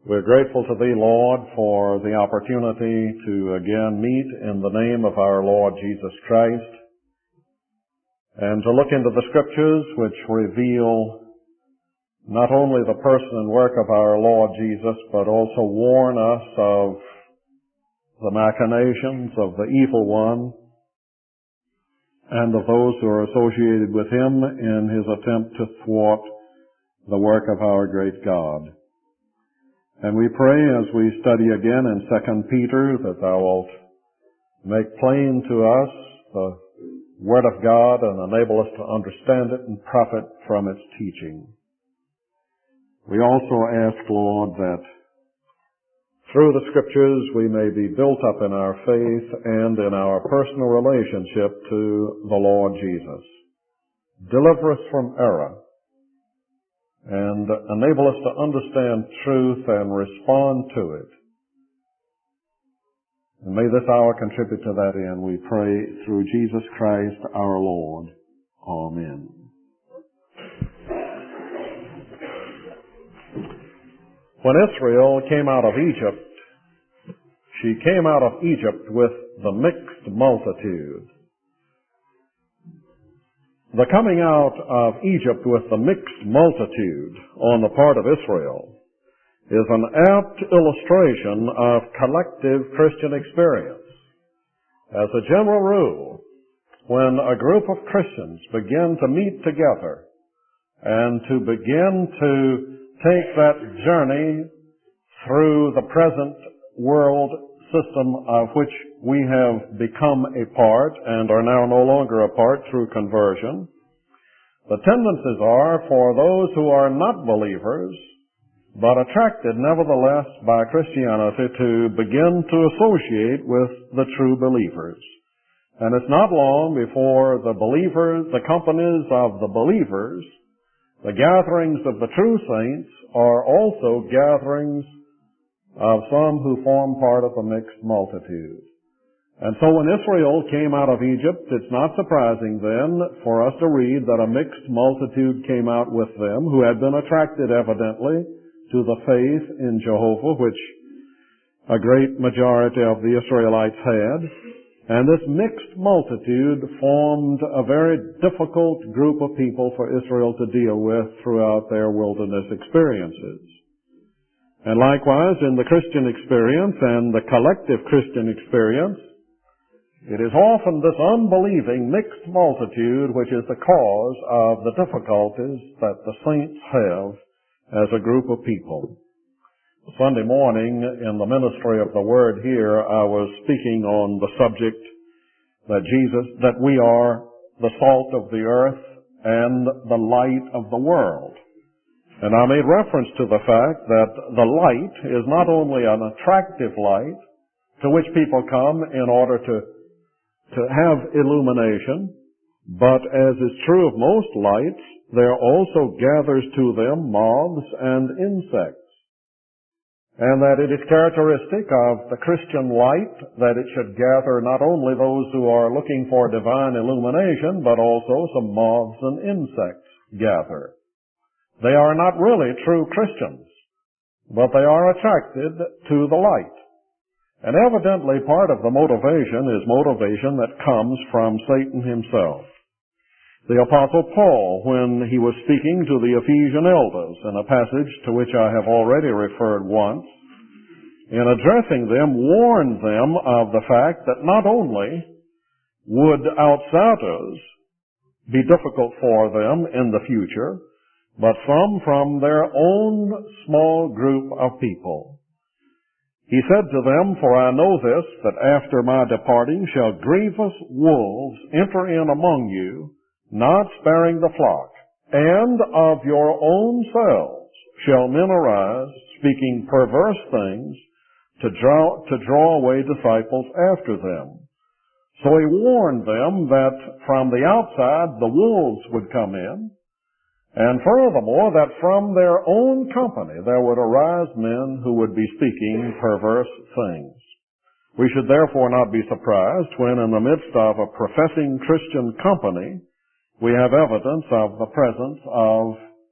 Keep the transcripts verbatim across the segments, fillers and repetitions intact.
We're grateful to Thee, Lord, for the opportunity to again meet in the name of our Lord Jesus Christ and to look into the Scriptures which reveal not only the person and work of our Lord Jesus, but also warn us of the machinations of the evil one and of those who are associated with him in his attempt to thwart the work of our great God. And we pray as we study again in Second Peter that Thou wilt make plain to us the Word of God and enable us to understand it and profit from its teaching. We also ask, Lord, that through the Scriptures we may be built up in our faith and in our personal relationship to the Lord Jesus. Deliver us from error and enable us to understand truth and respond to it. And may this hour contribute to that end, we pray through Jesus Christ our Lord. Amen. When Israel came out of Egypt, she came out of Egypt with the mixed multitude. The coming out of Egypt with the mixed multitude on the part of Israel is an apt illustration of collective Christian experience. As a general rule, when a group of Christians begin to meet together and to begin to take that journey through the present world system of which we have become a part and are now no longer a part through conversion, the tendencies are for those who are not believers, but attracted nevertheless by Christianity, to begin to associate with the true believers. And it's not long before the believers, the companies of the believers, the gatherings of the true saints, are also gatherings of some who form part of the mixed multitude. And so when Israel came out of Egypt, it's not surprising then for us to read that a mixed multitude came out with them, who had been attracted evidently to the faith in Jehovah, which a great majority of the Israelites had. And this mixed multitude formed a very difficult group of people for Israel to deal with throughout their wilderness experiences. And likewise, in the Christian experience and the collective Christian experience, it is often this unbelieving mixed multitude which is the cause of the difficulties that the saints have as a group of people. Sunday morning in the ministry of the Word here, I was speaking on the subject that Jesus, that we are the salt of the earth and the light of the world. And I made reference to the fact that the light is not only an attractive light to which people come in order to, to have illumination, but as is true of most lights, there also gathers to them moths and insects. And that it is characteristic of the Christian light that it should gather not only those who are looking for divine illumination, but also some moths and insects gather. They are not really true Christians, but they are attracted to the light. And evidently part of the motivation is motivation that comes from Satan himself. The Apostle Paul, when he was speaking to the Ephesian elders in a passage to which I have already referred once, in addressing them, warned them of the fact that not only would outsiders be difficult for them in the future, but some from their own small group of people. He said to them, "For I know this, that after my departing shall grievous wolves enter in among you, not sparing the flock. And of your own selves shall men arise, speaking perverse things, to draw, to draw away disciples after them." So he warned them that from the outside the wolves would come in, and furthermore, that from their own company there would arise men who would be speaking perverse things. We should therefore not be surprised when in the midst of a professing Christian company we have evidence of the presence of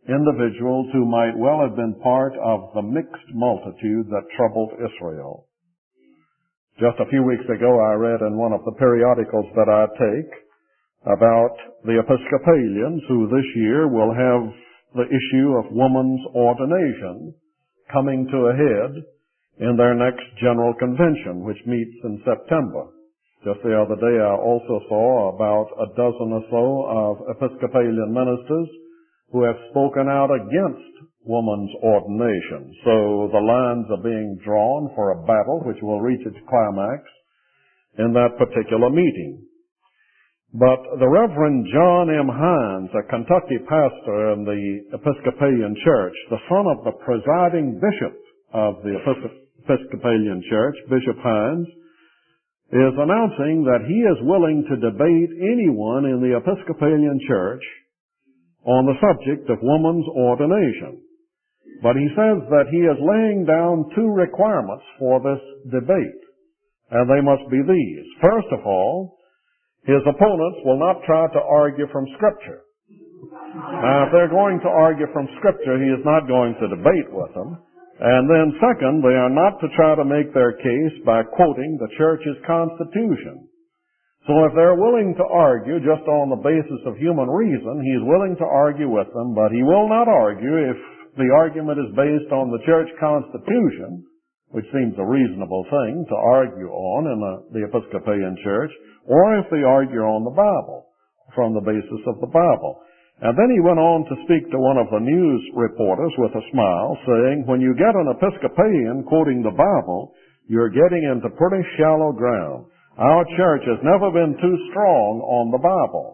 individuals who might well have been part of the mixed multitude that troubled Israel. Just a few weeks ago, I read in one of the periodicals that I take about the Episcopalians who this year will have the issue of woman's ordination coming to a head in their next General Convention, which meets in September. Just the other day, I also saw about a dozen or so of Episcopalian ministers who have spoken out against woman's ordination. So the lines are being drawn for a battle which will reach its climax in that particular meeting. But the Reverend John M. Hines, a Kentucky pastor in the Episcopalian Church, the son of the presiding bishop of the Episcopalian Church, Bishop Hines, is announcing that he is willing to debate anyone in the Episcopalian Church on the subject of woman's ordination. But he says that he is laying down two requirements for this debate, and they must be these. First of all, his opponents will not try to argue from Scripture. Now, if they're going to argue from Scripture, he is not going to debate with them. And then second, they are not to try to make their case by quoting the church's constitution. So if they're willing to argue just on the basis of human reason, he's willing to argue with them, but he will not argue if the argument is based on the church constitution, which seems a reasonable thing to argue on in the, the Episcopalian Church, or if they argue on the Bible, from the basis of the Bible. And then he went on to speak to one of the news reporters with a smile, saying, when you get an Episcopalian quoting the Bible, you're getting into pretty shallow ground. Our church has never been too strong on the Bible.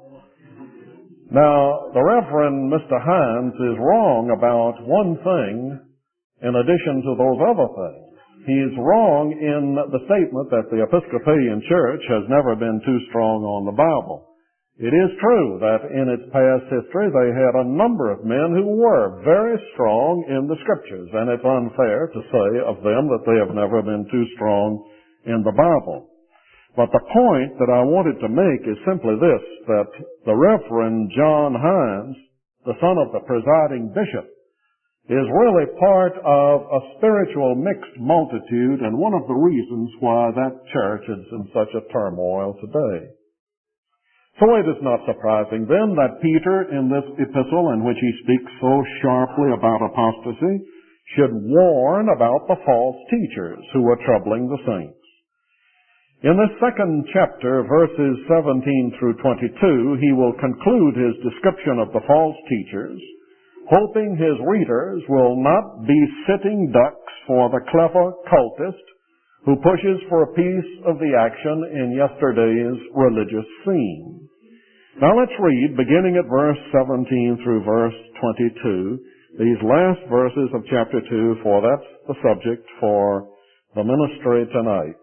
Now, the Reverend Mister Hines is wrong about one thing in addition to those other things. He's wrong in the statement that the Episcopalian Church has never been too strong on the Bible. It is true that in its past history they had a number of men who were very strong in the Scriptures, and it's unfair to say of them that they have never been too strong in the Bible. But the point that I wanted to make is simply this, that the Reverend John Hines, the son of the presiding bishop, is really part of a spiritual mixed multitude, and one of the reasons why that church is in such a turmoil today. So it is not surprising then that Peter, in this epistle in which he speaks so sharply about apostasy, should warn about the false teachers who are troubling the saints. In this second chapter, verses seventeen through twenty-two, he will conclude his description of the false teachers, hoping his readers will not be sitting ducks for the clever cultist who pushes for a piece of the action in yesterday's religious scene. Now let's read, beginning at verse seventeen through verse twenty-two, these last verses of chapter two, for that's the subject for the ministry tonight.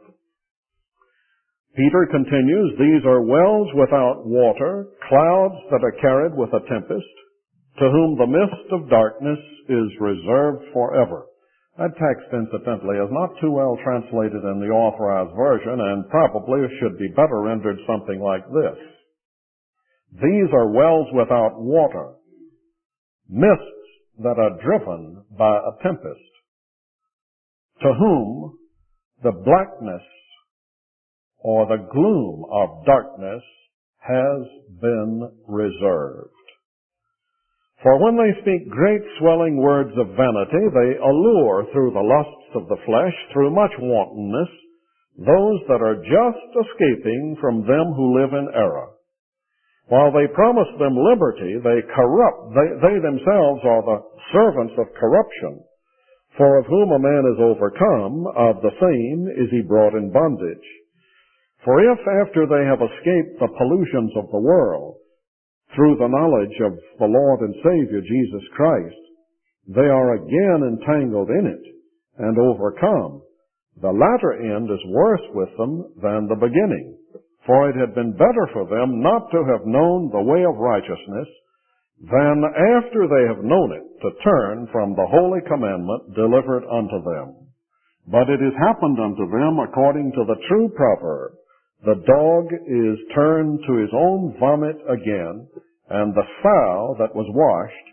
Peter continues, these are wells without water, clouds that are carried with a tempest, to whom the mist of darkness is reserved forever. That text, incidentally, is not too well translated in the Authorized Version, and probably should be better rendered something like this. These are wells without water, mists that are driven by a tempest, to whom the blackness or the gloom of darkness has been reserved. For when they speak great swelling words of vanity, they allure through the lusts of the flesh, through much wantonness, those that are just escaping from them who live in error. While they promise them liberty, they corrupt, they, they themselves are the servants of corruption. For of whom a man is overcome, of the same is he brought in bondage. For if after they have escaped the pollutions of the world, through the knowledge of the Lord and Savior Jesus Christ, they are again entangled in it and overcome, the latter end is worse with them than the beginning. For it had been better for them not to have known the way of righteousness than after they have known it to turn from the holy commandment delivered unto them. But it has happened unto them according to the true proverb, the dog is turned to his own vomit again, and the sow that was washed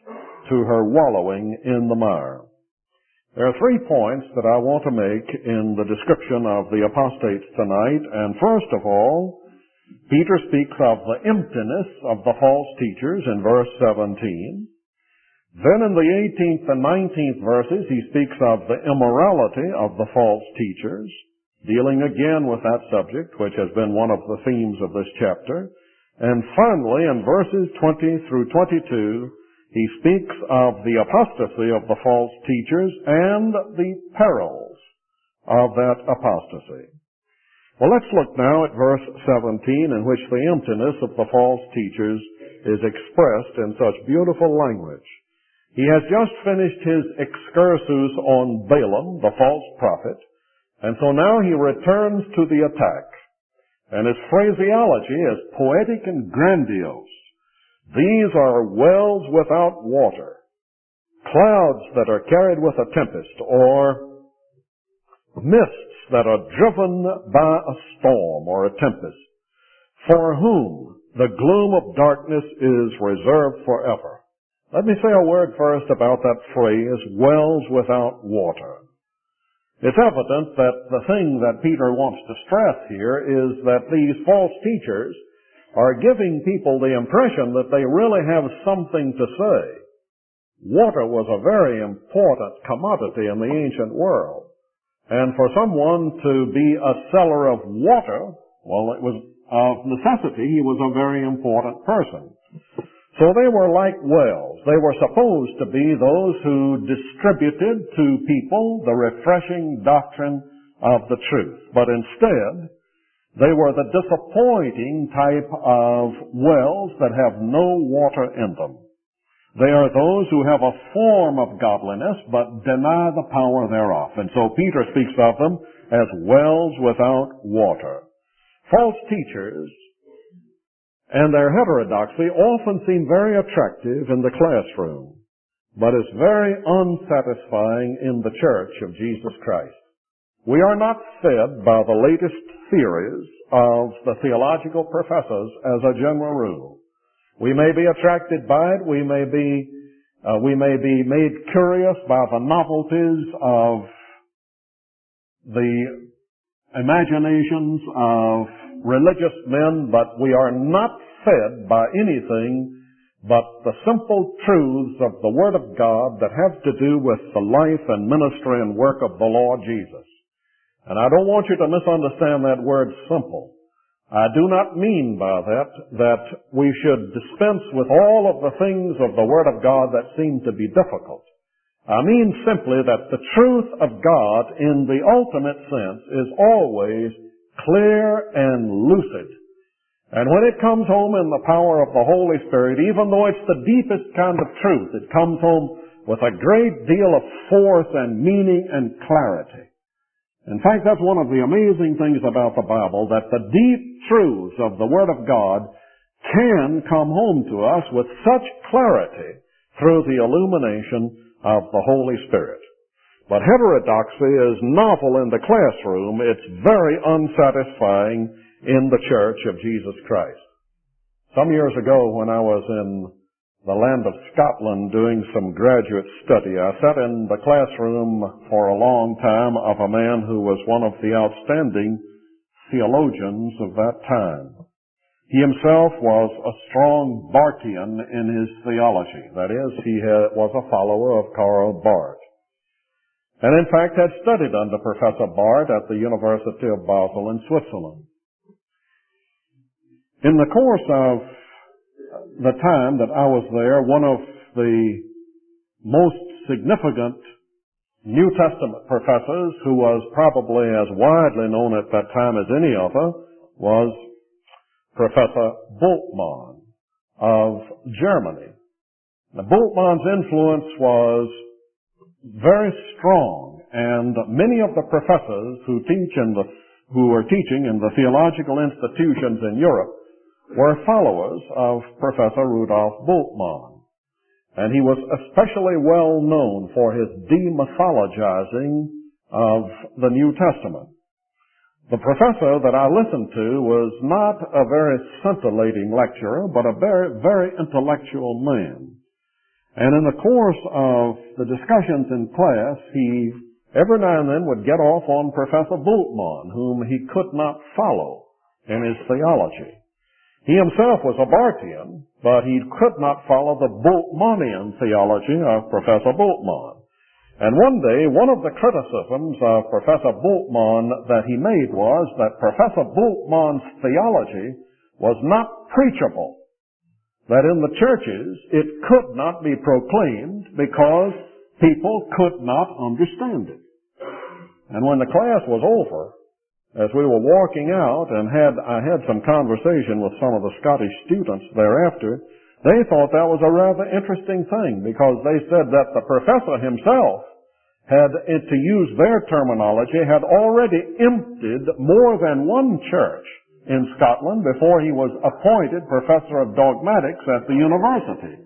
to her wallowing in the mire. There are three points that I want to make in the description of the apostates tonight, and first of all, Peter speaks of the emptiness of the false teachers in verse seventeen. Then in the eighteenth and nineteenth verses, he speaks of the immorality of the false teachers, dealing again with that subject, which has been one of the themes of this chapter. And finally, in verses twenty through twenty-two, he speaks of the apostasy of the false teachers and the perils of that apostasy. Well, let's look now at verse seventeen, in which the emptiness of the false teachers is expressed in such beautiful language. He has just finished his excursus on Balaam, the false prophet, and so now he returns to the attack. And his phraseology is poetic and grandiose. These are wells without water, clouds that are carried with a tempest, or mists that are driven by a storm or a tempest, for whom the gloom of darkness is reserved forever. Let me say a word first about that phrase, wells without water. It's evident that the thing that Peter wants to stress here is that these false teachers are giving people the impression that they really have something to say. Water was a very important commodity in the ancient world. And for someone to be a seller of water, well, it was of necessity, he was a very important person. So they were like wells. They were supposed to be those who distributed to people the refreshing doctrine of the truth. But instead, they were the disappointing type of wells that have no water in them. They are those who have a form of godliness but deny the power thereof. And so Peter speaks of them as wells without water. False teachers and their heterodoxy often seem very attractive in the classroom, but is very unsatisfying in the church of Jesus Christ. We are not fed by the latest theories of the theological professors as a general rule. We may be attracted by it, we may be, uh, we may be made curious by the novelties of the imaginations of religious men, but we are not fed by anything but the simple truths of the Word of God that have to do with the life and ministry and work of the Lord Jesus. And I don't want you to misunderstand that word simple. I do not mean by that that we should dispense with all of the things of the Word of God that seem to be difficult. I mean simply that the truth of God in the ultimate sense is always clear and lucid. And when it comes home in the power of the Holy Spirit, even though it's the deepest kind of truth, it comes home with a great deal of force and meaning and clarity. In fact, that's one of the amazing things about the Bible, that the deep truths of the Word of God can come home to us with such clarity through the illumination of the Holy Spirit. But heterodoxy is novel in the classroom. It's very unsatisfying in the church of Jesus Christ. Some years ago, when I was in the land of Scotland doing some graduate study, I sat in the classroom for a long time of a man who was one of the outstanding theologians of that time. He himself was a strong Barthian in his theology. That is, he had, was a follower of Karl Barth. And in fact had studied under Professor Barth at the University of Basel in Switzerland. In the course of the time that I was there, one of the most significant New Testament professors, who was probably as widely known at that time as any other, was Professor Bultmann of Germany. Now, Bultmann's influence was very strong, and many of the professors who teach in the who were teaching in the theological institutions in Europe were followers of Professor Rudolf Bultmann. And he was especially well known for his demythologizing of the New Testament. The professor that I listened to was not a very scintillating lecturer, but a very, very intellectual man. And in the course of the discussions in class, he every now and then would get off on Professor Bultmann, whom he could not follow in his theology. He himself was a Barthian, but he could not follow the Bultmannian theology of Professor Bultmann. And one day, one of the criticisms of Professor Bultmann that he made was that Professor Bultmann's theology was not preachable. That in the churches, it could not be proclaimed because people could not understand it. And when the class was over, as we were walking out and had, I had some conversation with some of the Scottish students thereafter, they thought that was a rather interesting thing because they said that the professor himself had, to use their terminology, had already emptied more than one church in Scotland before he was appointed professor of dogmatics at the university.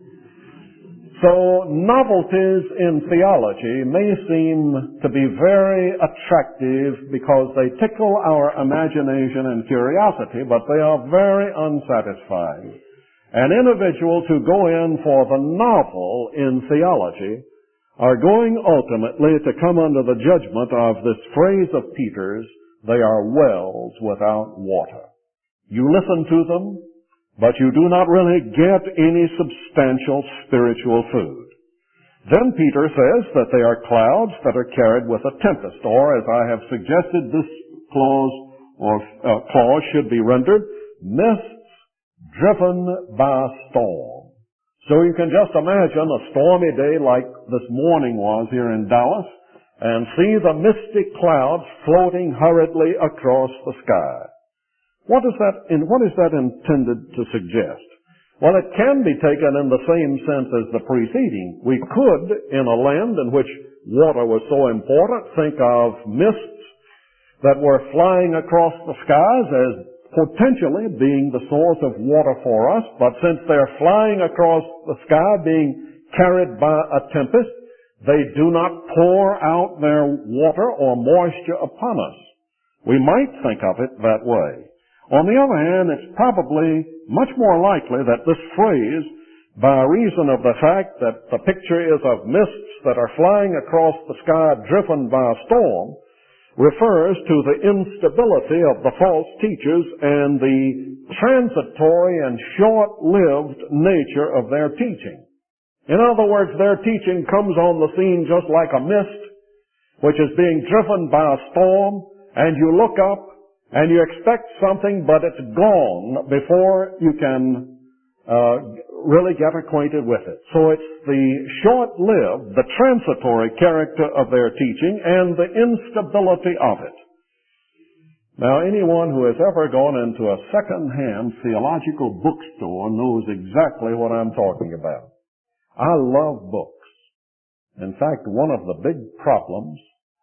So novelties in theology may seem to be very attractive because they tickle our imagination and curiosity, but they are very unsatisfying. And individuals who go in for the novel in theology are going ultimately to come under the judgment of this phrase of Peter's, they are wells without water. You listen to them, but you do not really get any substantial spiritual food. Then Peter says that they are clouds that are carried with a tempest, or as I have suggested, this clause or uh, clause should be rendered, mists driven by a storm. So you can just imagine a stormy day like this morning was here in Dallas, and see the misty clouds floating hurriedly across the sky. What is that, in, what is that intended to suggest? Well, it can be taken in the same sense as the preceding. We could, in a land in which water was so important, think of mists that were flying across the skies as potentially being the source of water for us, but since they're flying across the sky being carried by a tempest, they do not pour out their water or moisture upon us. We might think of it that way. On the other hand, it's probably much more likely that this phrase, by reason of the fact that the picture is of mists that are flying across the sky driven by a storm, refers to the instability of the false teachers and the transitory and short-lived nature of their teaching. In other words, their teaching comes on the scene just like a mist, which is being driven by a storm, and you look up and you expect something, but it's gone before you can uh, really get acquainted with it. So it's the short-lived, the transitory character of their teaching and the instability of it. Now, anyone who has ever gone into a second-hand theological bookstore knows exactly what I'm talking about. I love books. In fact, one of the big problems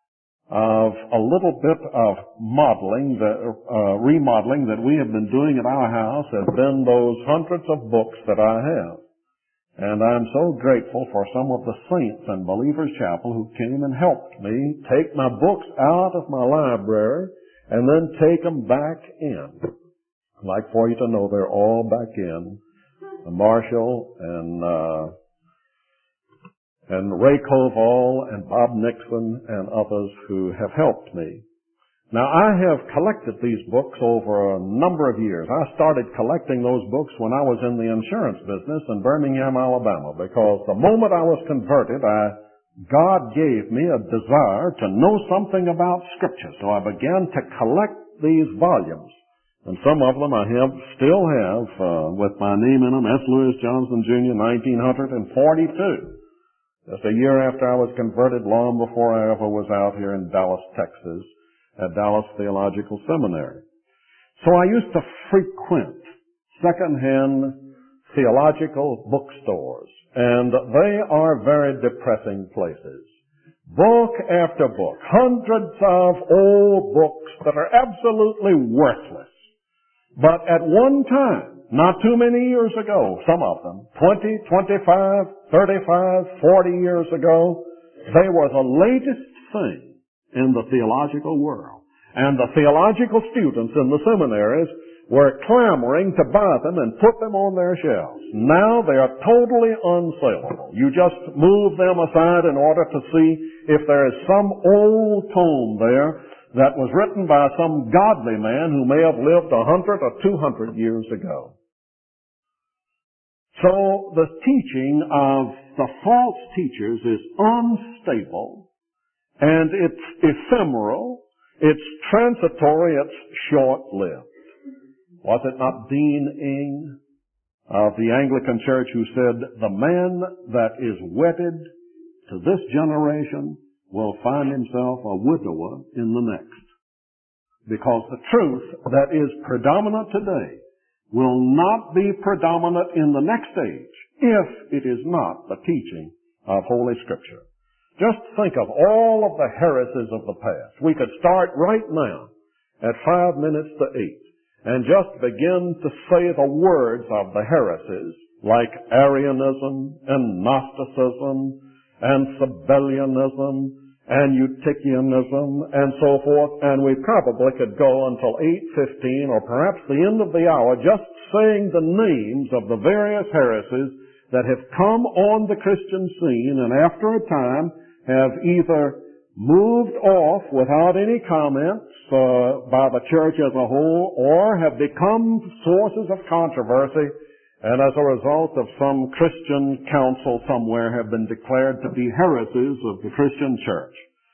of a little bit of modeling, the, uh, remodeling that we have been doing at our house has been those hundreds of books that I have. And I'm so grateful for some of the saints in Believers Chapel who came and helped me take my books out of my library and then take them back in. I'd like for you to know they're all back in. Marshall and uh and Ray Koval and Bob Nixon and others who have helped me. Now, I have collected these books over a number of years. I started collecting those books when I was in the insurance business in Birmingham, Alabama, because the moment I was converted, I, God gave me a desire to know something about Scripture. So I began to collect these volumes. And some of them I have, still have, uh, with my name in them, S. Lewis Johnson, Junior, nineteen forty-two. Just a year after I was converted, long before I ever was out here in Dallas, Texas, at Dallas Theological Seminary. So I used to frequent second-hand theological bookstores, and they are very depressing places. Book after book, hundreds of old books that are absolutely worthless. But at one time, not too many years ago, some of them, twenty, twenty-five, thirty-five, forty years ago, they were the latest thing in the theological world. And the theological students in the seminaries were clamoring to buy them and put them on their shelves. Now they are totally unsaleable. You just move them aside in order to see if there is some old tome there that was written by some godly man who may have lived a hundred or two hundred years ago. So the teaching of the false teachers is unstable, and it's ephemeral, it's transitory, it's short-lived. Was it not Dean Ing of the Anglican Church who said, "The man that is wedded to this generation will find himself a widower in the next"? Because the truth that is predominant today will not be predominant in the next age if it is not the teaching of Holy Scripture. Just think of all of the heresies of the past. We could start right now at five minutes to eight and just begin to say the words of the heresies like Arianism and Gnosticism and Sabellianism and Eutychianism and so forth, and we probably could go until eight fifteen or perhaps the end of the hour just saying the names of the various heresies that have come on the Christian scene and after a time have either moved off without any comments uh, by the church as a whole, or have become sources of controversy, and as a result of some Christian council somewhere have been declared to be heresies of the Christian church.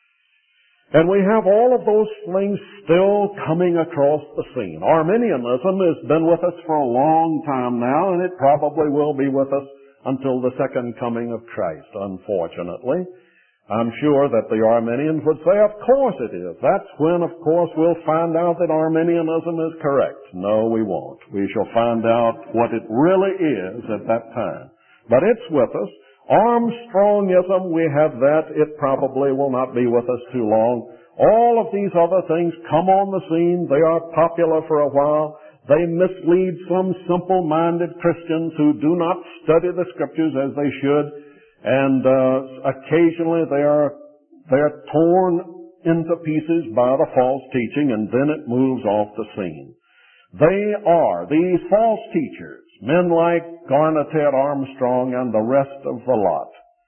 And we have all of those things still coming across the scene. Arminianism has been with us for a long time now, and it probably will be with us until the second coming of Christ, unfortunately. I'm sure that the Arminians would say, of course it is. That's when, of course, we'll find out that Arminianism is correct. No, we won't. We shall find out what it really is at that time. But it's with us. Armstrongism, we have that. It probably will not be with us too long. All of these other things come on the scene. They are popular for a while. They mislead some simple-minded Christians who do not study the Scriptures as they should. And uh, occasionally they are they are torn into pieces by the false teaching, and then it moves off the scene. They are, these false teachers, men like Garnett Armstrong and the rest of the lot.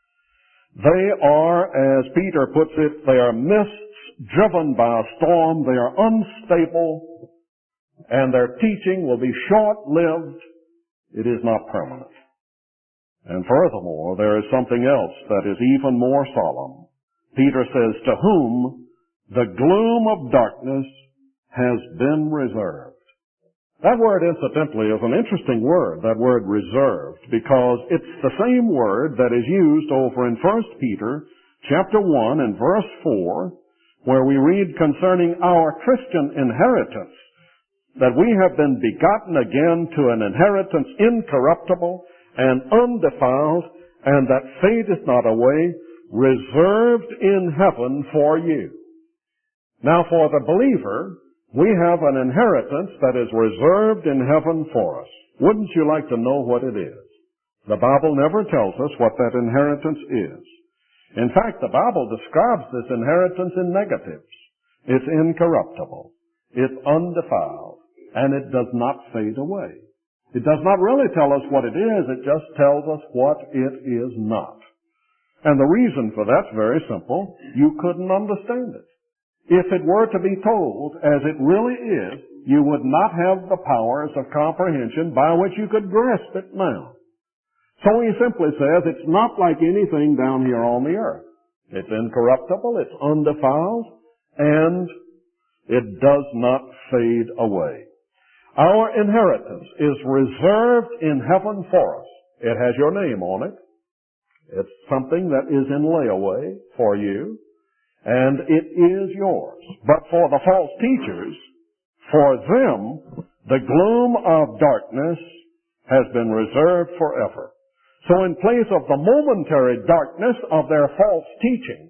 They are, as Peter puts it, they are mists driven by a storm. They are unstable, and their teaching will be short-lived. It is not permanent. And furthermore, there is something else that is even more solemn. Peter says, to whom the gloom of darkness has been reserved. That word, incidentally, is an interesting word, that word reserved, because it's the same word that is used over in First Peter chapter one and verse four, where we read concerning our Christian inheritance, that we have been begotten again to an inheritance incorruptible and undefiled, and that fadeth not away, reserved in heaven for you. Now for the believer, we have an inheritance that is reserved in heaven for us. Wouldn't you like to know what it is? The Bible never tells us what that inheritance is. In fact, the Bible describes this inheritance in negatives. It's incorruptible, it's undefiled, and it does not fade away. It does not really tell us what it is, it just tells us what it is not. And the reason for that's very simple. You couldn't understand it. If it were to be told as it really is, you would not have the powers of comprehension by which you could grasp it now. So he simply says it's not like anything down here on the earth. It's incorruptible, it's undefiled, and it does not fade away. Our inheritance is reserved in heaven for us. It has your name on it. It's something that is in layaway for you, and it is yours. But for the false teachers, for them, the gloom of darkness has been reserved forever. So in place of the momentary darkness of their false teaching,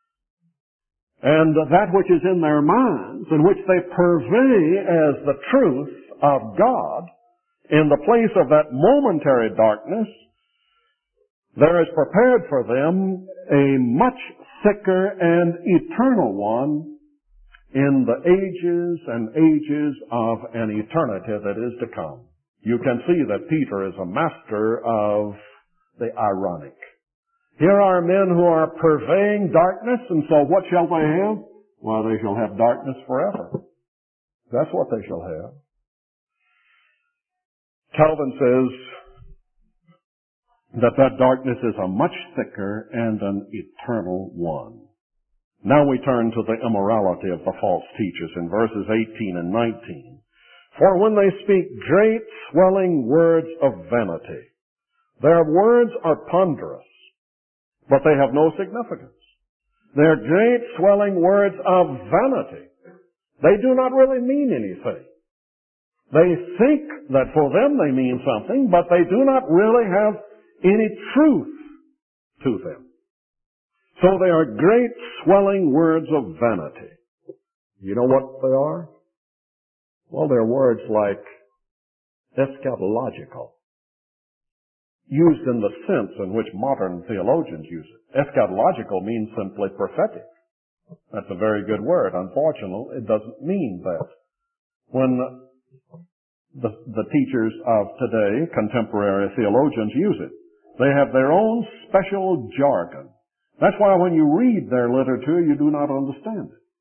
and that which is in their minds, and which they purvey as the truth of God, in the place of that momentary darkness, there is prepared for them a much thicker and eternal one in the ages and ages of an eternity that is to come. You can see that Peter is a master of the ironic. Here are men who are purveying darkness, and so what shall they have? Well, they shall have darkness forever. That's what they shall have. Calvin says that that darkness is a much thicker and an eternal one. Now we turn to the immorality of the false teachers in verses eighteen and nineteen. For when they speak great swelling words of vanity, their words are ponderous, but they have no significance. They're great swelling words of vanity. They do not really mean anything. They think that for them they mean something, but they do not really have any truth to them. So they are great swelling words of vanity. You know what they are? Well, they're words like eschatological, used in the sense in which modern theologians use it. Eschatological means simply prophetic. That's a very good word. Unfortunately, it doesn't mean that. When the, the teachers of today, contemporary theologians, use it, they have their own special jargon. That's why when you read their literature, you do not understand it.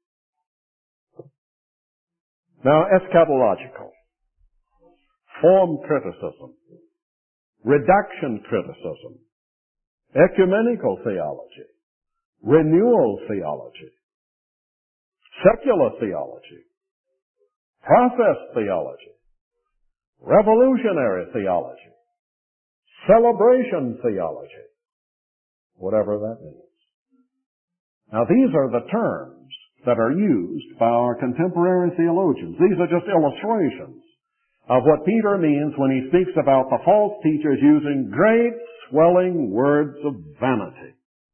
Now, eschatological, form criticism, redaction criticism, ecumenical theology, renewal theology, secular theology, process theology, revolutionary theology, celebration theology, whatever that means. Now, these are the terms that are used by our contemporary theologians. These are just illustrations of what Peter means when he speaks about the false teachers using great swelling words of vanity.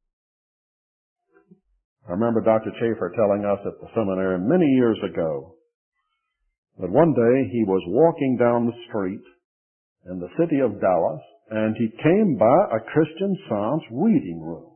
I remember Doctor Chafer telling us at the seminary many years ago that one day he was walking down the street in the city of Dallas, and he came by a Christian Science reading room.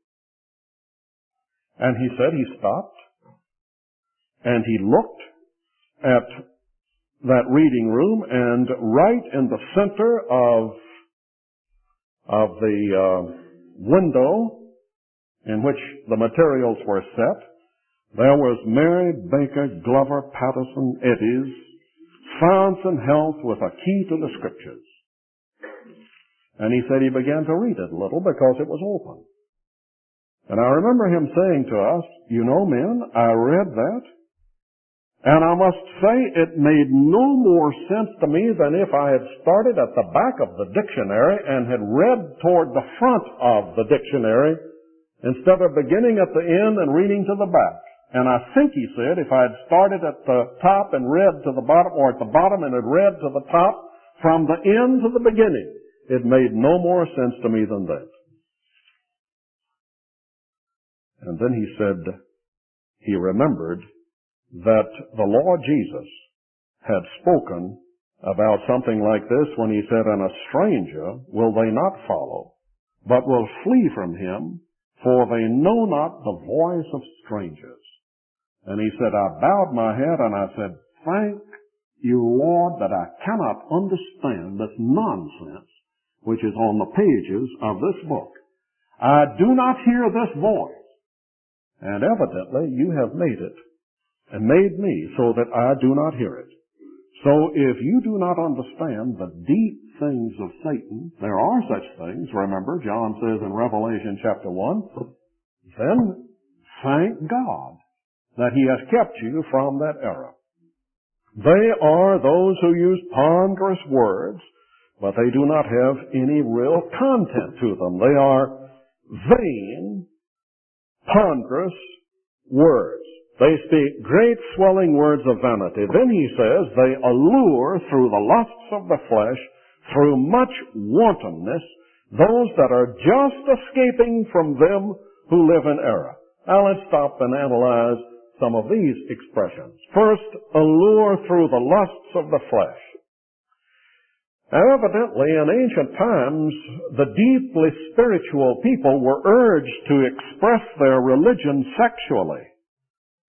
And he said he stopped, and he looked at that reading room, and right in the center of, of the uh, window in which the materials were set, there was Mary Baker Glover Patterson Eddy's Science and Health with a Key to the Scriptures. And he said he began to read it a little because it was open. And I remember him saying to us, you know, men, I read that, and I must say it made no more sense to me than if I had started at the back of the dictionary and had read toward the front of the dictionary instead of beginning at the end and reading to the back. And I think he said if I had started at the top and read to the bottom, or at the bottom and had read to the top, from the end to the beginning, it made no more sense to me than that. And then he said he remembered that the Lord Jesus had spoken about something like this when he said, and a stranger will they not follow, but will flee from him, for they know not the voice of strangers. And he said, I bowed my head and I said, thank you, Lord, that I cannot understand this nonsense which is on the pages of this book. I do not hear this voice. And evidently you have made it and made me so that I do not hear it. So if you do not understand the deep things of Satan, there are such things, remember, John says in Revelation chapter one, then thank God that he has kept you from that error. They are those who use ponderous words, but they do not have any real content to them. They are vain, ponderous words. They speak great swelling words of vanity. Then he says they allure through the lusts of the flesh, through much wantonness, those that are just escaping from them who live in error. Now let's stop and analyze some of these expressions. First, allure through the lusts of the flesh. Evidently, in ancient times, the deeply spiritual people were urged to express their religion sexually.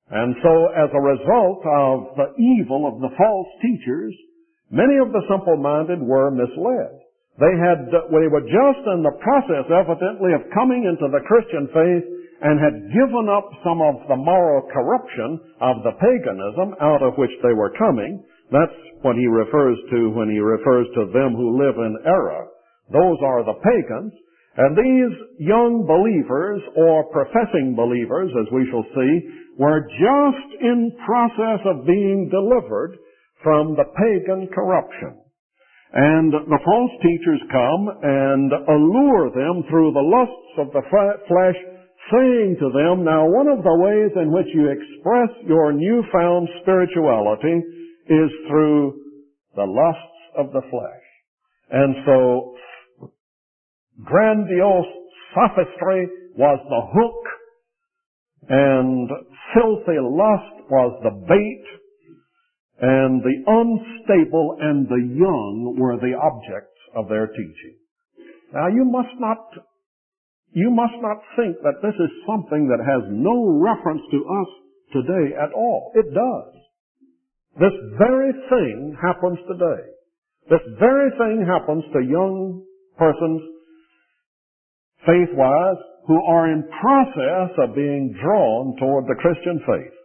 And so as a result of the evil of the false teachers, many of the simple-minded were misled. They had, they were just in the process, evidently, of coming into the Christian faith and had given up some of the moral corruption of the paganism out of which they were coming. That's what he refers to when he refers to them who live in error. Those are the pagans. And these young believers, or professing believers, as we shall see, were just in process of being delivered from the pagan corruption. And the false teachers come and allure them through the lusts of the flesh, saying to them, now one of the ways in which you express your newfound spirituality is through the lusts of the flesh. And so, grandiose sophistry was the hook, and filthy lust was the bait, and the unstable and the young were the objects of their teaching. Now you must not, you must not think that this is something that has no reference to us today at all. It does. This very thing happens today. This very thing happens to young persons, faith-wise, who are in process of being drawn toward the Christian faith.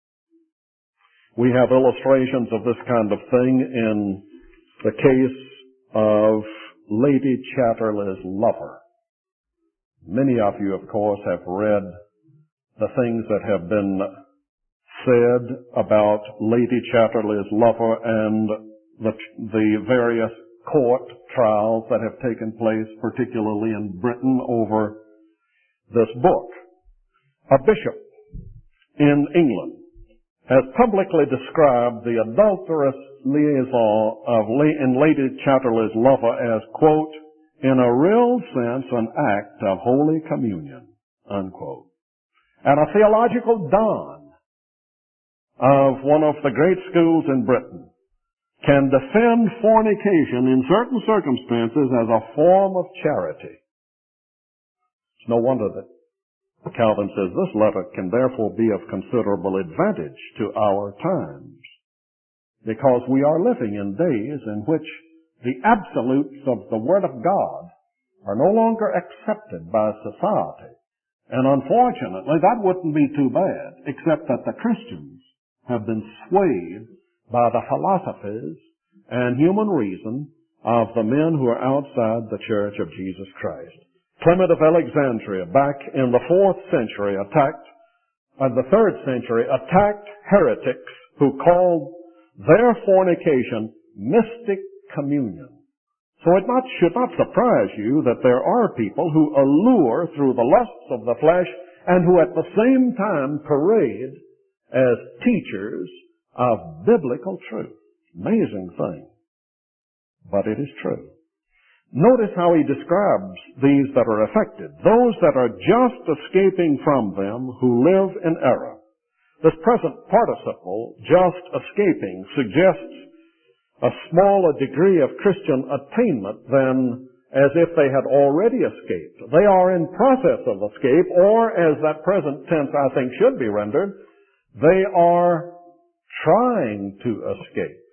We have illustrations of this kind of thing in the case of Lady Chatterley's lover. Many of you, of course, have read the things that have been said about Lady Chatterley's lover and the, the various court trials that have taken place, particularly in Britain, over this book. A bishop in England has publicly described the adulterous liaison of in Lady Chatterley's lover as, quote, in a real sense an act of Holy Communion, unquote. And a theological don of one of the great schools in Britain can defend fornication in certain circumstances as a form of charity. It's no wonder that Calvin says this letter can therefore be of considerable advantage to our times, because we are living in days in which the absolutes of the Word of God are no longer accepted by society. And unfortunately, that wouldn't be too bad, except that the Christians have been swayed by the philosophies and human reason of the men who are outside the Church of Jesus Christ. Clement of Alexandria, back in the fourth century, attacked, in the third century, attacked heretics who called their fornication mystic communion. So it not, should not surprise you that there are people who allure through the lusts of the flesh and who at the same time parade as teachers of biblical truth. Amazing thing. But it is true. Notice how he describes these that are affected, those that are just escaping from them who live in error. This present participle, just escaping, suggests a smaller degree of Christian attainment than as if they had already escaped. They are in process of escape, or as that present tense I think should be rendered, they are trying to escape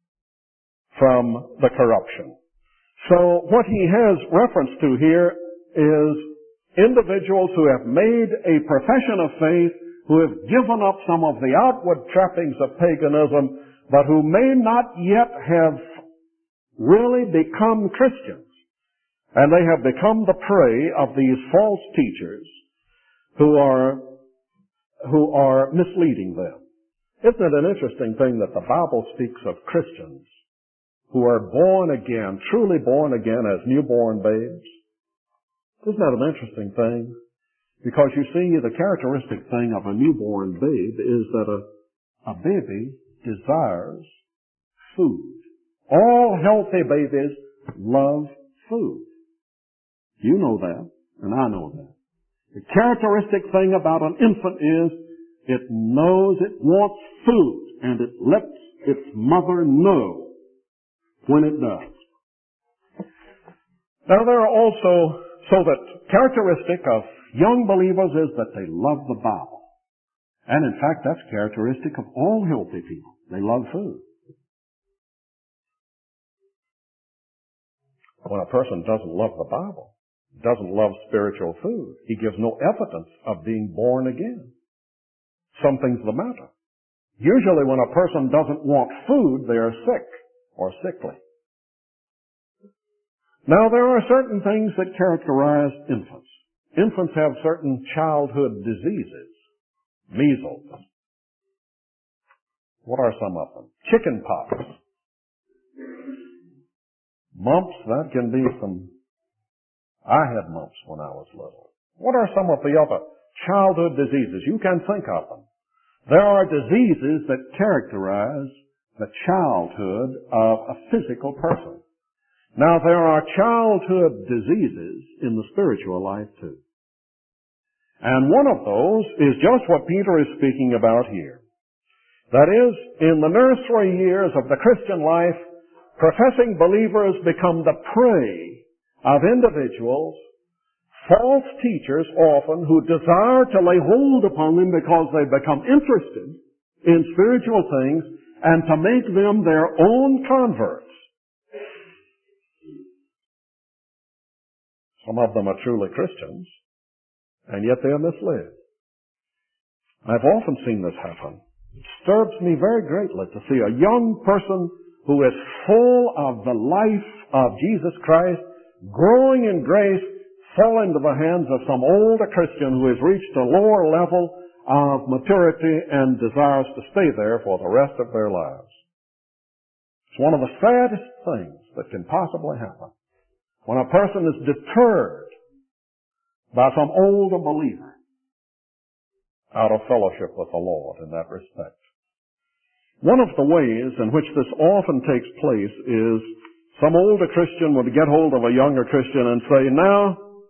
from the corruption. So what he has reference to here is individuals who have made a profession of faith, who have given up some of the outward trappings of paganism, but who may not yet have really become Christians. And they have become the prey of these false teachers who are, who are misleading them. Isn't it an interesting thing that the Bible speaks of Christians who are born again, truly born again as newborn babes? Isn't that an interesting thing? Because you see, the characteristic thing of a newborn babe is that a, a baby desires food. All healthy babies love food. You know that, and I know that. The characteristic thing about an infant is it knows it wants food, and it lets its mother know when it does. Now there are also, so that characteristic of young believers is that they love the Bible. And in fact, that's characteristic of all healthy people. They love food. When a person doesn't love the Bible, doesn't love spiritual food, he gives no evidence of being born again. Something's the matter. Usually when a person doesn't want food, they are sick or sickly. Now, there are certain things that characterize infants. Infants have certain childhood diseases. Measles. What are some of them? Chicken pox. Mumps, that can be some... I had mumps when I was little. What are some of the other childhood diseases? You can think of them. There are diseases that characterize the childhood of a physical person. Now, there are childhood diseases in the spiritual life too. And one of those is just what Peter is speaking about here. That is, in the nursery years of the Christian life, professing believers become the prey of individuals, false teachers often, who desire to lay hold upon them because they become interested in spiritual things and to make them their own converts. Some of them are truly Christians, and yet they are misled. I've often seen this happen. It disturbs me very greatly to see a young person who is full of the life of Jesus Christ, growing in grace, fall into the hands of some older Christian who has reached a lower level of maturity and desires to stay there for the rest of their lives. It's one of the saddest things that can possibly happen. When a person is deterred by some older believer out of fellowship with the Lord in that respect. One of the ways in which this often takes place is some older Christian would get hold of a younger Christian and say, now,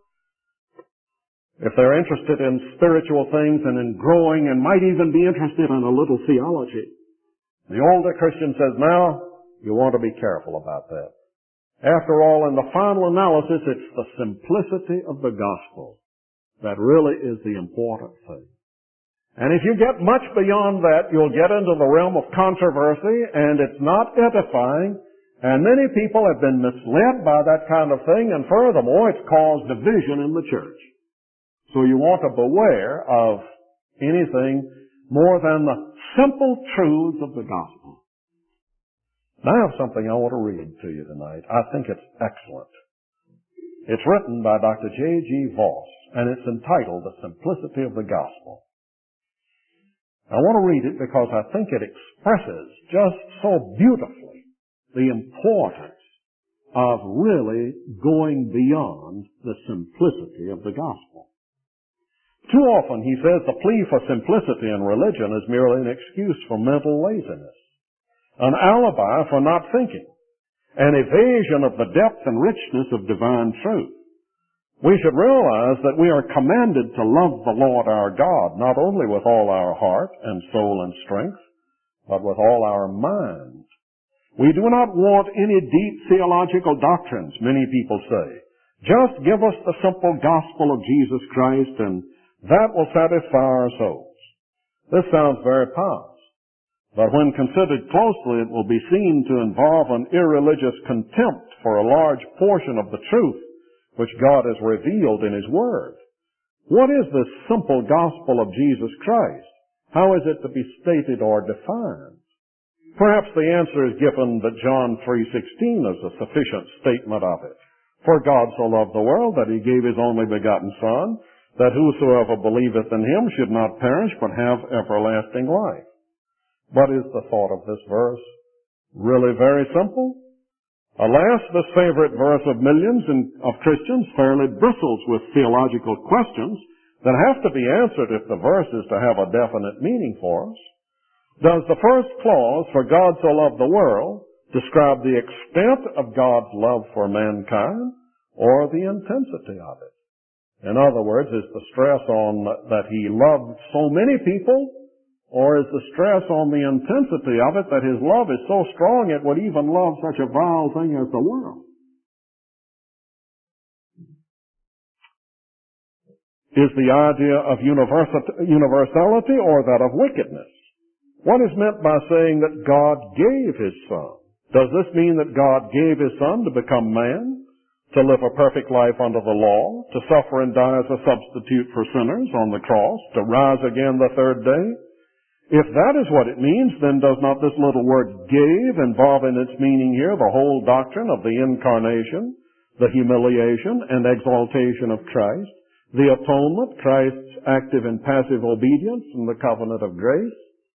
if they're interested in spiritual things and in growing and might even be interested in a little theology, the older Christian says, now, you want to be careful about that. After all, in the final analysis, it's the simplicity of the gospel that really is the important thing. And if you get much beyond that, you'll get into the realm of controversy, and it's not edifying, and many people have been misled by that kind of thing, and furthermore, it's caused division in the church. So you want to beware of anything more than the simple truths of the gospel. Now I have something I want to read to you tonight. I think it's excellent. It's written by Doctor J G Voss, and it's entitled The Simplicity of the Gospel. I want to read it because I think it expresses just so beautifully the importance of really going beyond the simplicity of the gospel. Too often, he says, the plea for simplicity in religion is merely an excuse for mental laziness, an alibi for not thinking, an evasion of the depth and richness of divine truth. We should realize that we are commanded to love the Lord our God, not only with all our heart and soul and strength, but with all our mind. We do not want any deep theological doctrines, many people say. Just give us the simple gospel of Jesus Christ, and that will satisfy our souls. This sounds very pious, but when considered closely, it will be seen to involve an irreligious contempt for a large portion of the truth which God has revealed in His Word. What is this simple gospel of Jesus Christ? How is it to be stated or defined? Perhaps the answer is given that John three sixteen is a sufficient statement of it. For God so loved the world that He gave His only begotten Son, that whosoever believeth in Him should not perish but have everlasting life. What is the thought of this verse? Really very simple. Alas, this favorite verse of millions of Christians fairly bristles with theological questions that have to be answered if the verse is to have a definite meaning for us. Does the first clause, for God so loved the world, describe the extent of God's love for mankind or the intensity of it? In other words, is the stress on that He loved so many people, or is the stress on the intensity of it that His love is so strong it would even love such a vile thing as the world? Is the idea of universality or that of wickedness? What is meant by saying that God gave His Son? Does this mean that God gave His Son to become man, to live a perfect life under the law, to suffer and die as a substitute for sinners on the cross, to rise again the third day? If that is what it means, then does not this little word gave involve in its meaning here the whole doctrine of the incarnation, the humiliation and exaltation of Christ, the atonement, Christ's active and passive obedience in the covenant of grace?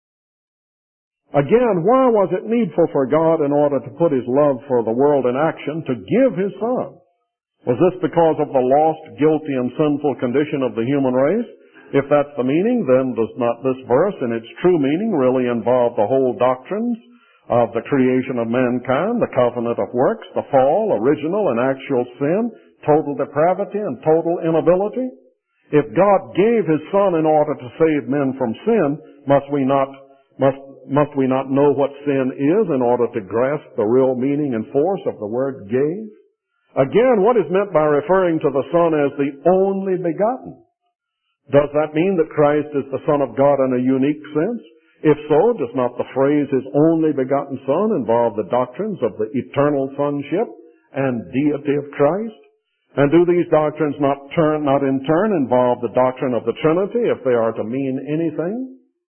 Again, why was it needful for God, in order to put His love for the world in action, to give His Son? Was this because of the lost, guilty, and sinful condition of the human race? If that's the meaning, then does not this verse in its true meaning really involve the whole doctrines of the creation of mankind, the covenant of works, the fall, original and actual sin, total depravity and total inability? If God gave His Son in order to save men from sin, must we not, must, must we not know what sin is in order to grasp the real meaning and force of the word gave? Again, what is meant by referring to the Son as the only begotten? Does that mean that Christ is the Son of God in a unique sense? If so, does not the phrase His only begotten Son involve the doctrines of the eternal sonship and deity of Christ? And do these doctrines not turn, not in turn involve the doctrine of the Trinity, if they are to mean anything?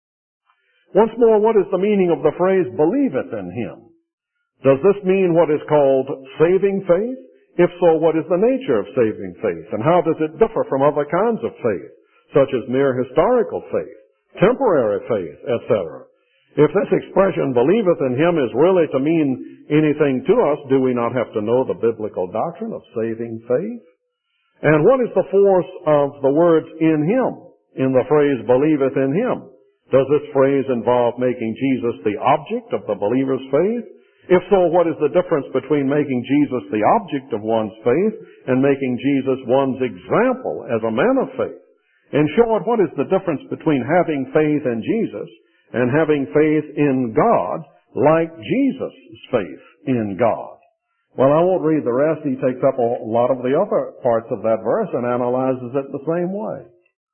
Once more, what is the meaning of the phrase believeth in Him? Does this mean what is called saving faith? If so, what is the nature of saving faith, and how does it differ from other kinds of faith, such as mere historical faith, temporary faith, et cetera? If this expression, believeth in Him, is really to mean anything to us, do we not have to know the biblical doctrine of saving faith? And what is the force of the words in Him, in the phrase believeth in Him? Does this phrase involve making Jesus the object of the believer's faith? If so, what is the difference between making Jesus the object of one's faith and making Jesus one's example as a man of faith? In short, what is the difference between having faith in Jesus and having faith in God like Jesus' faith in God? Well, I won't read the rest. He takes up a lot of the other parts of that verse and analyzes it the same way.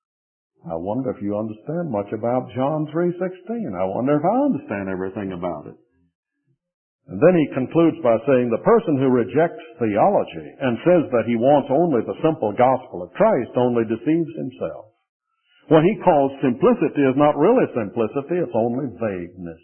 I wonder if you understand much about John three sixteen. I wonder if I understand everything about it. And then he concludes by saying the person who rejects theology and says that he wants only the simple gospel of Christ only deceives himself. What he calls simplicity is not really simplicity, it's only vagueness.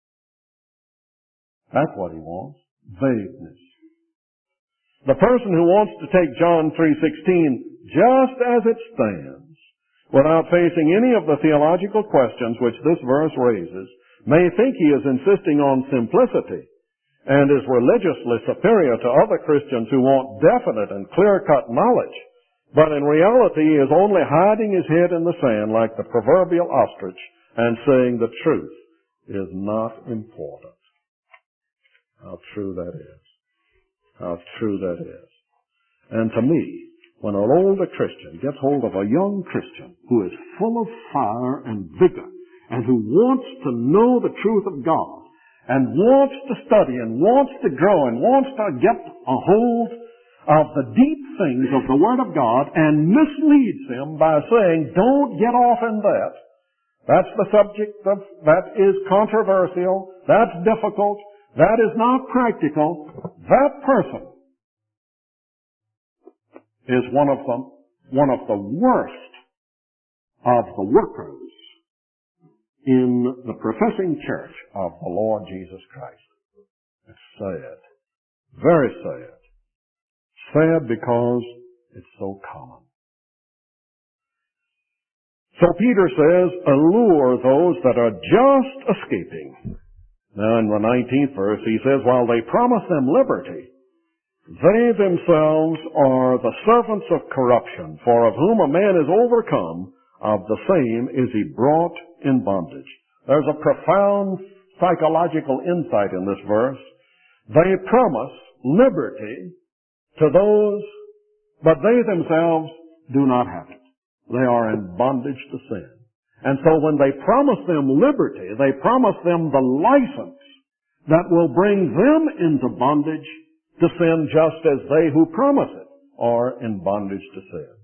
That's what he wants, vagueness. The person who wants to take John three sixteen just as it stands, without facing any of the theological questions which this verse raises, may think he is insisting on simplicity and is religiously superior to other Christians who want definite and clear-cut knowledge, but in reality he is only hiding his head in the sand like the proverbial ostrich and saying the truth is not important. How true that is. How true that is. And to me, when an older Christian gets hold of a young Christian who is full of fire and vigor and who wants to know the truth of God and wants to study and wants to grow and wants to get a hold of the deep things of the Word of God and misleads him by saying, don't get off in that. That's the subject of, that is controversial, that's difficult, that is not practical. That person is one of the, one of the worst of the workers in the professing church of the Lord Jesus Christ. It's sad. Very sad. Sad because it's so common. So Peter says, allure those that are just escaping. Now in the nineteenth verse he says, while they promise them liberty, they themselves are the servants of corruption, for of whom a man is overcome, of the same is he brought in bondage. There's a profound psychological insight in this verse. They promise liberty to those, but they themselves do not have it. They are in bondage to sin. And so when they promise them liberty, they promise them the license that will bring them into bondage to sin, just as they who promise it are in bondage to sin.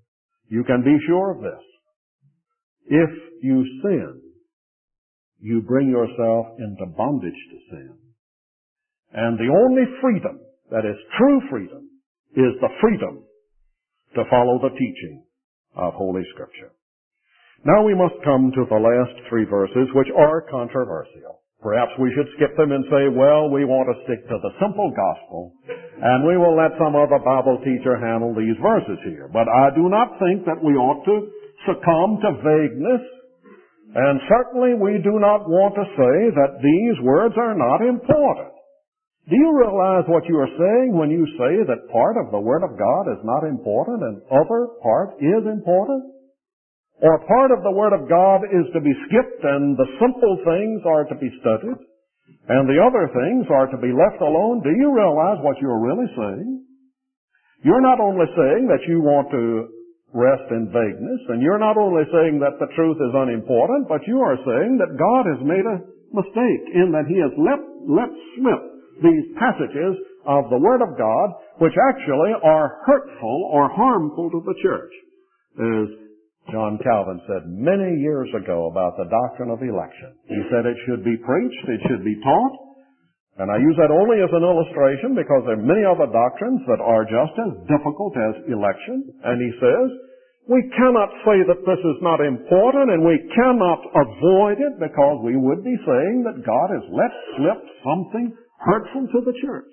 you can be sure of this. If you sin, you bring yourself into bondage to sin. And the only freedom that is true freedom is the freedom to follow the teaching of Holy Scripture. Now we must come to the last three verses, which are controversial. Perhaps we should skip them and say, well, we want to stick to the simple gospel, and we will let some other Bible teacher handle these verses here. But I do not think that we ought to succumb to vagueness, and certainly we do not want to say that these words are not important. Do you realize what you are saying when you say that part of the Word of God is not important and other part is important? Or part of the Word of God is to be skipped and the simple things are to be studied and the other things are to be left alone? Do you realize what you're really saying? You're not only saying that you want to rest in vagueness, and you're not only saying that the truth is unimportant, but you are saying that God has made a mistake in that He has let, let slip these passages of the Word of God which actually are hurtful or harmful to the church. As John Calvin said many years ago about the doctrine of election. He said it should be preached, it should be taught, and I use that only as an illustration because there are many other doctrines that are just as difficult as election. And he says, we cannot say that this is not important and we cannot avoid it because we would be saying that God has let slip something hurtful to the church.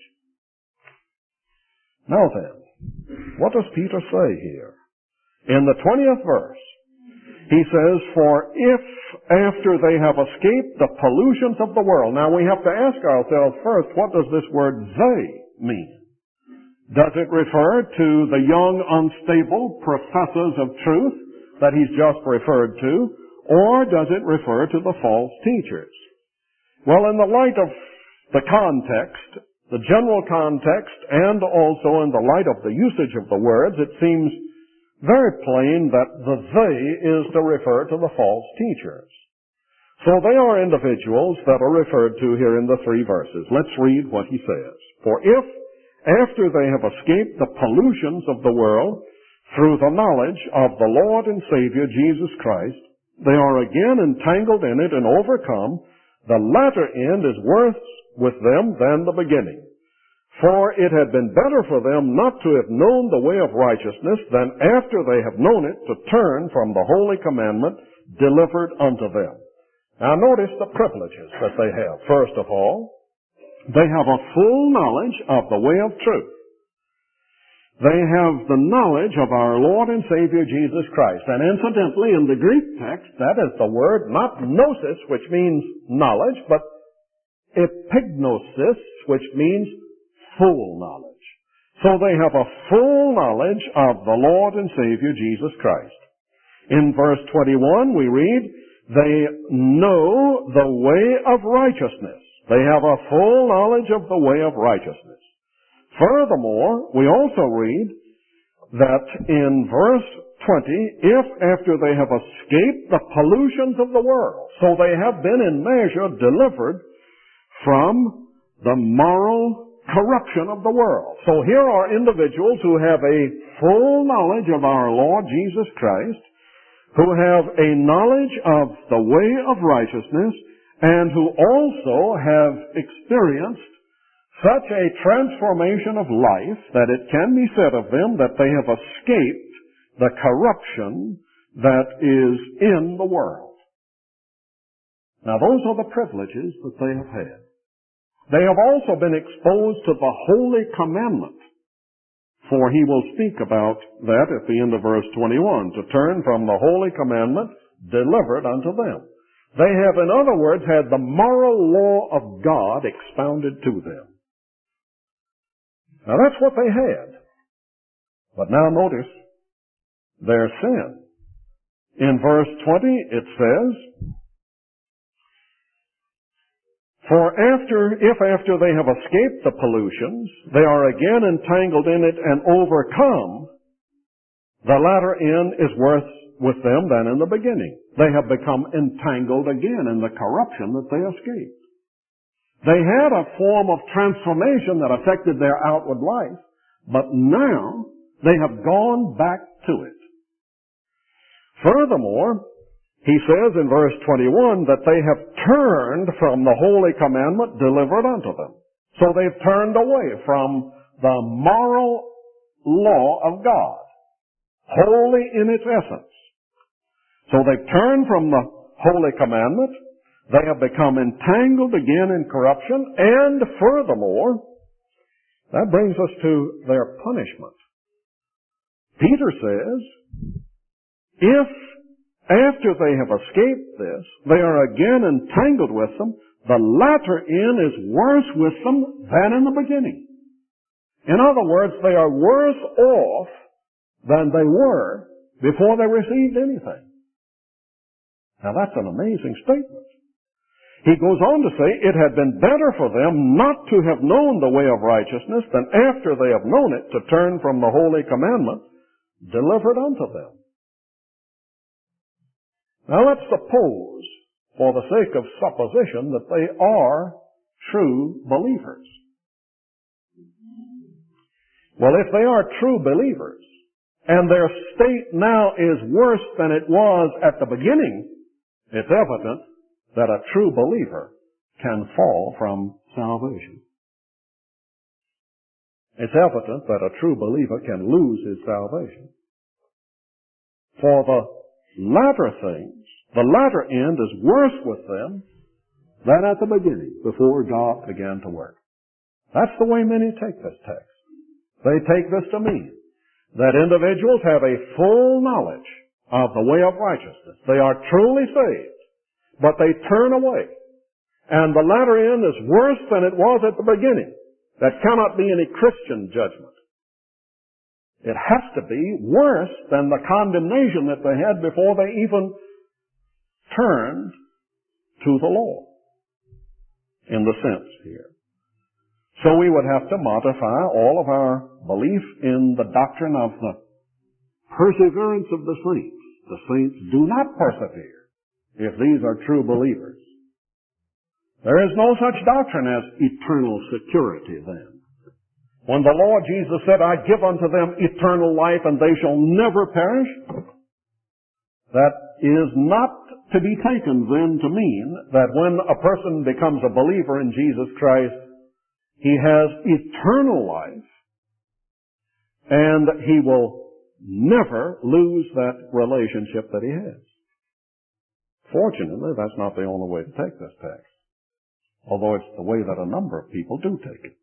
Now then, what does Peter say here? In the twentieth verse, he says, for if after they have escaped the pollutions of the world. Now we have to ask ourselves first, what does this word they mean? Does it refer to the young, unstable professors of truth that he's just referred to, or does it refer to the false teachers? Well, in the light of the context, the general context, and also in the light of the usage of the words, it seems very plain that the they is to refer to the false teachers. So they are individuals that are referred to here in the three verses. Let's read what he says. For if, after they have escaped the pollutions of the world through the knowledge of the Lord and Savior Jesus Christ, they are again entangled in it and overcome, the latter end is worse with them than the beginning. For it had been better for them not to have known the way of righteousness than after they have known it to turn from the holy commandment delivered unto them. Now notice the privileges that they have. First of all, they have a full knowledge of the way of truth. They have the knowledge of our Lord and Savior Jesus Christ. And incidentally, in the Greek text, that is the word, not gnosis, which means knowledge, but epignosis, which means full knowledge. So they have a full knowledge of the Lord and Savior Jesus Christ. In verse twenty-one we read, they know the way of righteousness. They have a full knowledge of the way of righteousness. Furthermore, we also read that in verse twenty, if after they have escaped the pollutions of the world, so they have been in measure delivered from the moral corruption of the world. So here are individuals who have a full knowledge of our Lord Jesus Christ, who have a knowledge of the way of righteousness, and who also have experienced such a transformation of life that it can be said of them that they have escaped the corruption that is in the world. Now those are the privileges that they have had. They have also been exposed to the holy commandment, for he will speak about that at the end of verse twenty-one, to turn from the holy commandment delivered unto them. They have, in other words, had the moral law of God expounded to them. Now that's what they had. But now notice their sin. In verse twenty it says, for after, if after they have escaped the pollutions, they are again entangled in it and overcome, the latter end is worse with them than in the beginning. They have become entangled again in the corruption that they escaped. They had a form of transformation that affected their outward life, but now they have gone back to it. Furthermore, he says in verse twenty-one that they have turned from the holy commandment delivered unto them. So they've turned away from the moral law of God, holy in its essence. So they've turned from the holy commandment. They have become entangled again in corruption. And furthermore, that brings us to their punishment. Peter says, if after they have escaped this, they are again entangled with them, the latter end is worse with them than in the beginning. In other words, they are worse off than they were before they received anything. Now that's an amazing statement. He goes on to say, it had been better for them not to have known the way of righteousness than after they have known it to turn from the holy commandment delivered unto them. Now let's suppose, for the sake of supposition, that they are true believers. Well, if they are true believers, and their state now is worse than it was at the beginning, it's evident that a true believer can fall from salvation. It's evident that a true believer can lose his salvation. For the latter things, the latter end is worse with them than at the beginning, before God began to work. That's the way many take this text. They take this to mean that individuals have a full knowledge of the way of righteousness. They are truly saved, but they turn away. And the latter end is worse than it was at the beginning. That cannot be any Christian judgment. It has to be worse than the condemnation that they had before they even turned to the Lord, in the sense here. So we would have to modify all of our belief in the doctrine of the perseverance of the saints. The saints do not persevere if these are true believers. There is no such doctrine as eternal security then. When the Lord Jesus said, I give unto them eternal life and they shall never perish, that is not to be taken then to mean that when a person becomes a believer in Jesus Christ, he has eternal life and he will never lose that relationship that he has. Fortunately, that's not the only way to take this text, although it's the way that a number of people do take it.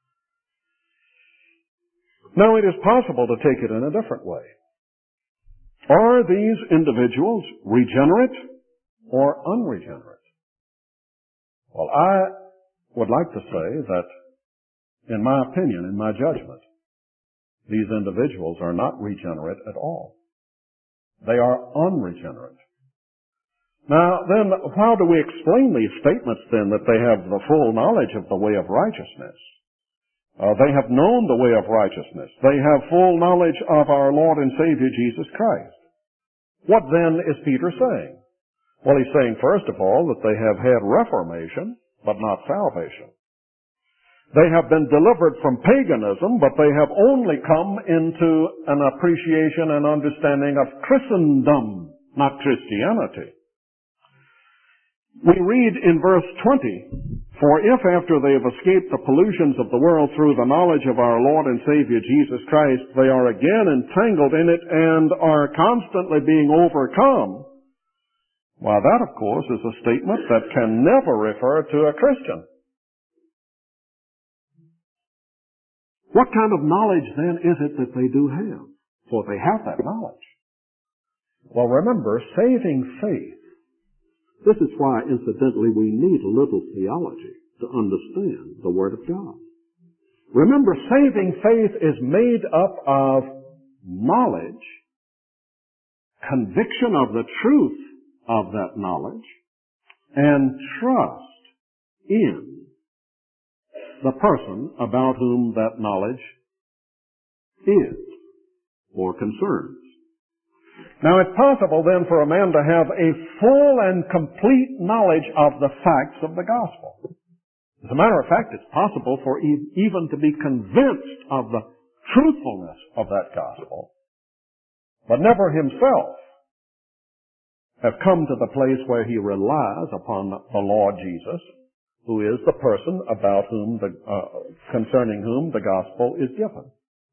Now, it is possible to take it in a different way. Are these individuals regenerate or unregenerate? Well, I would like to say that, in my opinion, in my judgment, these individuals are not regenerate at all. They are unregenerate. Now, then, how do we explain these statements, then, that they have the full knowledge of the way of righteousness? Uh, they have known the way of righteousness. They have full knowledge of our Lord and Savior, Jesus Christ. What then is Peter saying? Well, he's saying, first of all, that they have had reformation, but not salvation. They have been delivered from paganism, but they have only come into an appreciation and understanding of Christendom, not Christianity. We read in verse twenty, for if after they have escaped the pollutions of the world through the knowledge of our Lord and Savior Jesus Christ, they are again entangled in it and are constantly being overcome, well, that, of course, is a statement that can never refer to a Christian. What kind of knowledge, then, is it that they do have? For they have that knowledge. Well, remember, saving faith. This is why, incidentally, we need a little theology to understand the Word of God. Remember, saving faith is made up of knowledge, conviction of the truth of that knowledge, and trust in the person about whom that knowledge is or concerns. Now, it's possible then for a man to have a full and complete knowledge of the facts of the gospel. As a matter of fact, it's possible for even to be convinced of the truthfulness of that gospel, but never himself have come to the place where he relies upon the Lord Jesus, who is the person about whom the, uh, concerning whom the gospel is given.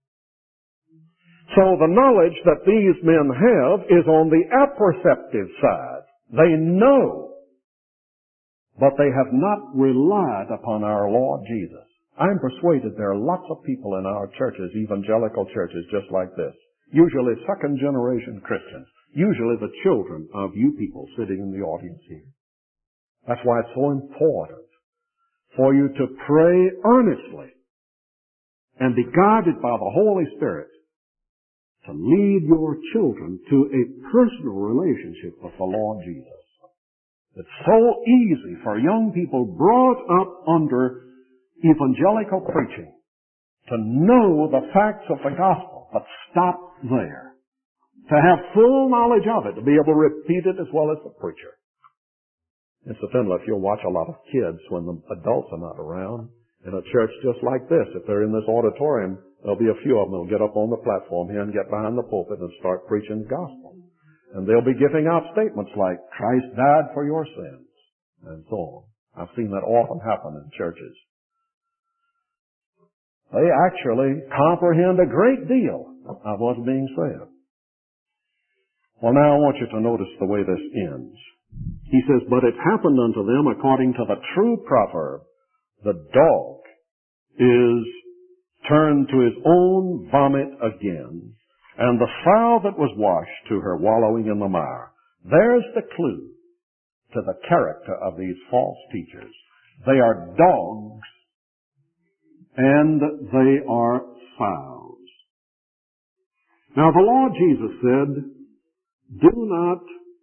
So the knowledge that these men have is on the apperceptive side. They know, but they have not relied upon our Lord Jesus. I'm persuaded there are lots of people in our churches, evangelical churches, just like this. Usually second generation Christians. Usually the children of you people sitting in the audience here. That's why it's so important for you to pray earnestly and be guided by the Holy Spirit to lead your children to a personal relationship with the Lord Jesus. It's so easy for young people brought up under evangelical preaching to know the facts of the gospel, but stop there. To have full knowledge of it, to be able to repeat it as well as the preacher. Incidentally, if you'll watch a lot of kids when the adults are not around, in a church just like this, if they're in this auditorium, there'll be a few of them that'll get up on the platform here and get behind the pulpit and start preaching the gospel. And they'll be giving out statements like, Christ died for your sins, and so on. I've seen that often happen in churches. They actually comprehend a great deal of what's being said. Well, now I want you to notice the way this ends. He says, but it happened unto them according to the true proverb, the dog is turned to his own vomit again, and the sow that was washed to her wallowing in the mire. There's the clue to the character of these false teachers. They are dogs, and they are sows. Now the Lord Jesus said, do not,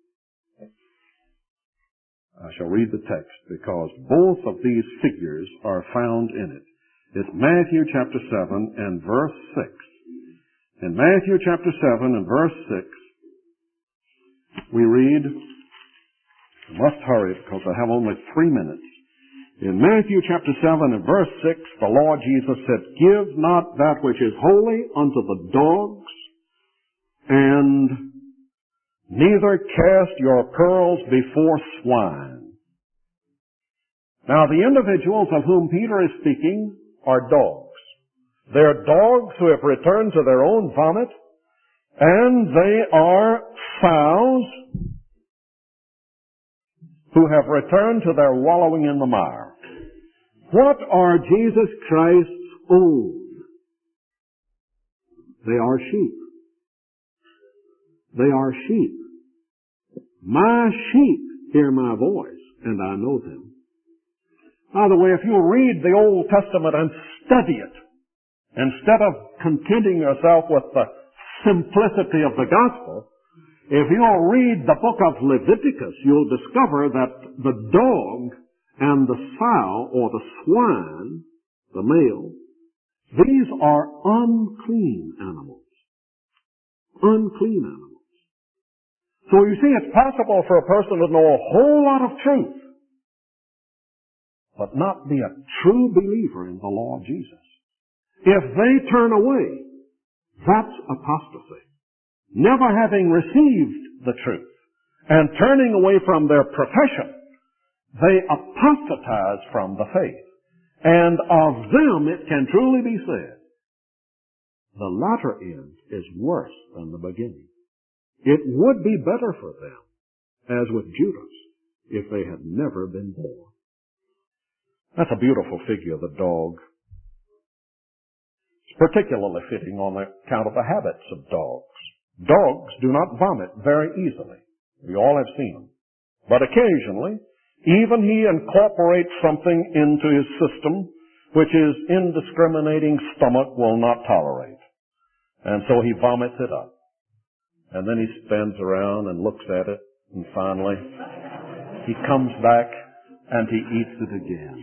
I shall read the text because both of these figures are found in it. It's Matthew chapter seven and verse six. In Matthew chapter seven and verse six, we read, I must hurry because I have only three minutes. In Matthew chapter seven and verse six, the Lord Jesus said, give not that which is holy unto the dogs, and neither cast your pearls before swine. Now the individuals of whom Peter is speaking are dogs. They're dogs who have returned to their own vomit, and they are sows who have returned to their wallowing in the mire. What are Jesus Christ's own? They are sheep. They are sheep. My sheep hear my voice, and I know them. By the way, if you read the Old Testament and study it, instead of contenting yourself with the simplicity of the gospel, if you'll read the book of Leviticus, you'll discover that the dog and the sow, or the swine, the male, these are unclean animals. Unclean animals. So you see, it's possible for a person to know a whole lot of truth, but not be a true believer in the Lord Jesus. If they turn away, that's apostasy. Never having received the truth and turning away from their profession, they apostatize from the faith. And of them it can truly be said, the latter end is worse than the beginning. It would be better for them, as with Judas, if they had never been born. That's a beautiful figure, the dog. It's particularly fitting on account of the habits of dogs. Dogs do not vomit very easily. We all have seen them. But occasionally, even he incorporates something into his system which his indiscriminating stomach will not tolerate. And so he vomits it up. And then he spins around and looks at it, and finally he comes back and he eats it again.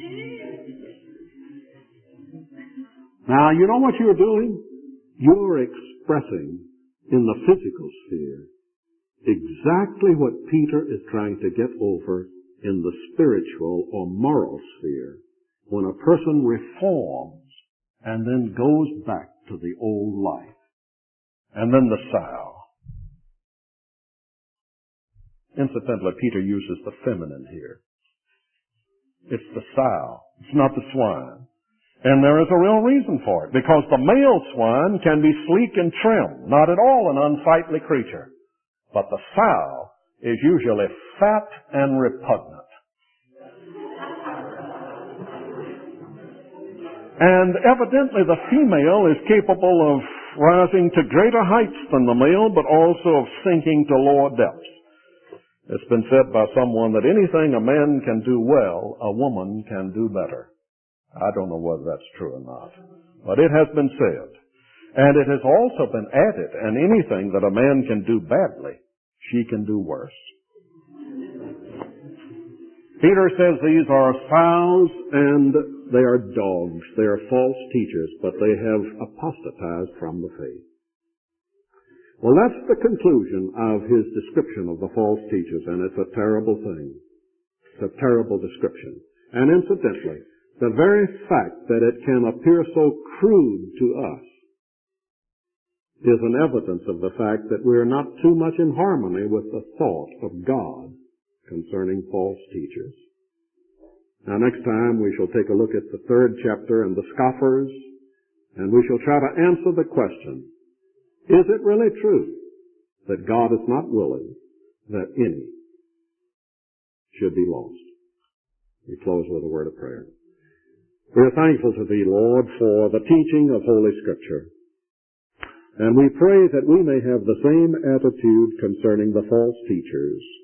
Now, you know what you're doing? You're expressing in the physical sphere exactly what Peter is trying to get over in the spiritual or moral sphere when a person reforms and then goes back to the old life. And then the sow. Incidentally, Peter uses the feminine here. It's the sow. It's not the swine. And there is a real reason for it, because the male swine can be sleek and trim, not at all an unsightly creature. But the sow is usually fat and repugnant. And evidently the female is capable of rising to greater heights than the male, but also of sinking to lower depths. It's been said by someone that anything a man can do well, a woman can do better. I don't know whether that's true or not, but it has been said. And it has also been added, and anything that a man can do badly, she can do worse. Peter says these are sows and they are dogs. They are false teachers, but they have apostatized from the faith. Well, that's the conclusion of his description of the false teachers, and it's a terrible thing. It's a terrible description. And incidentally, the very fact that it can appear so crude to us is an evidence of the fact that we are not too much in harmony with the thought of God concerning false teachers. Now, next time we shall take a look at the third chapter and the scoffers, and we shall try to answer the question, is it really true that God is not willing that any should be lost? We close with a word of prayer. We are thankful to Thee, Lord, for the teaching of Holy Scripture. And we pray that we may have the same attitude concerning the false teachers